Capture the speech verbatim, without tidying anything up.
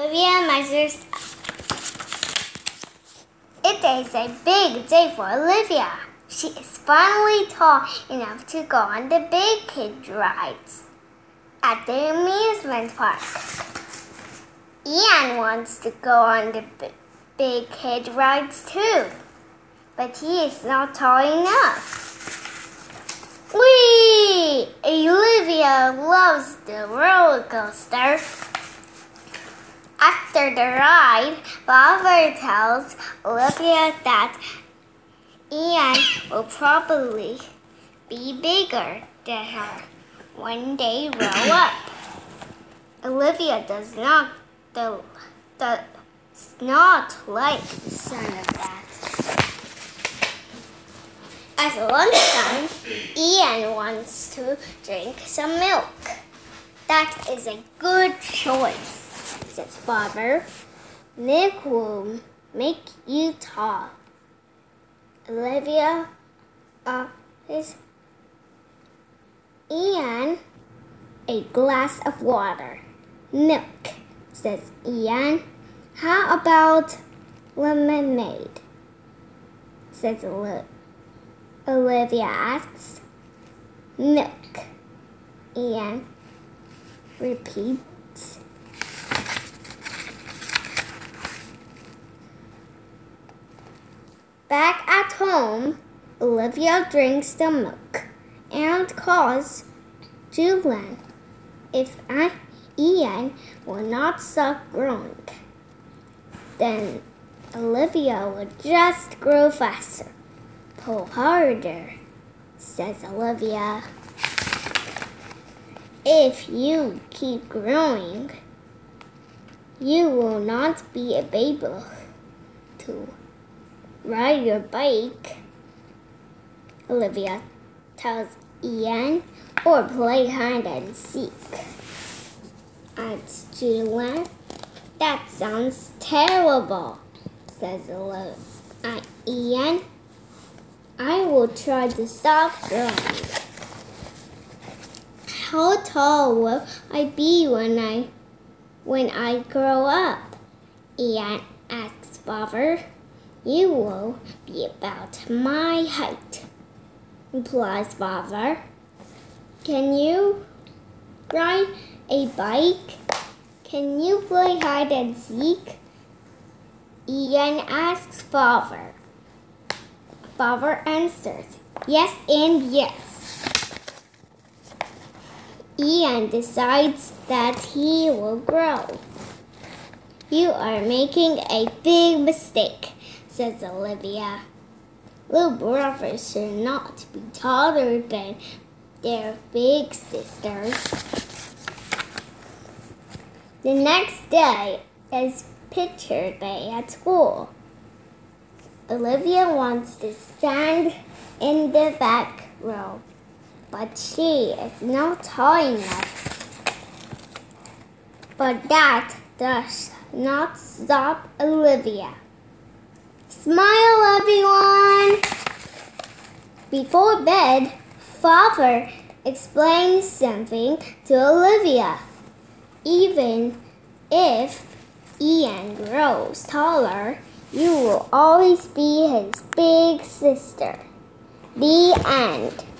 Olivia measures up. It is a big day for Olivia. She is finally tall enough to go on the big kid rides at the amusement park. Ian wants to go on the big kid rides too, but he is not tall enough. Whee! Olivia loves the roller coaster. After the ride, Father tells Olivia that Ian will probably be bigger than her when they grow up. Olivia does not do, does not like the sound of that. At lunchtime, Ian wants to drink some milk. That is a good choice, says Father. Milk will make you tall. Olivia offers Ian a glass of water. Milk, says Ian. How about lemonade? Says Olivia. Olivia asks. Milk, Ian repeats. Back at home, Olivia drinks the milk and calls Julian if I, Ian will not stop growing. Then Olivia will just grow faster. Pull harder, says Olivia. If you keep growing, you will not be able to ride your bike, Olivia tells Ian, or play hide and seek. Aunt Julian, that sounds terrible, says Olivia. Uh, Ian, I will try to stop growing. How tall will I be when I when I grow up? Ian asks Father. You will be about my height, replies Father. Can you ride a bike? Can you play hide and seek? Ian asks Father. Father answers, yes and yes. Ian decides that he will grow. You are making a big mistake, says Olivia. Little brothers should not be taller than their big sisters. The next day is picture day at school. Olivia wants to stand in the back row, but she is not tall enough. But that does not stop Olivia. Smile, everyone! Before bed, Father explains something to Olivia. Even if Ian grows taller, you will always be his big sister. The end.